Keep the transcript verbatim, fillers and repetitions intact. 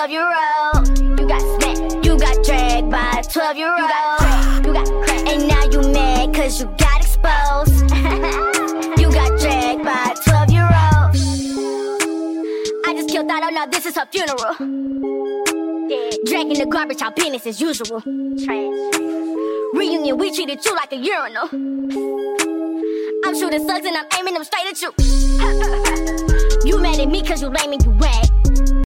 twelve-year-old. You got smacked, you got dragged by a twelve-year-old. You got cracked, you got cracked, and now you mad cause you got exposed. You got dragged by a twelve-year-old. I just killed Otto, now this is her funeral. Dragging the garbage out business as usual. Reunion, we treated you like a urinal. I'm shooting slugs and I'm aiming them straight at you. You mad at me cause you lame and you whack.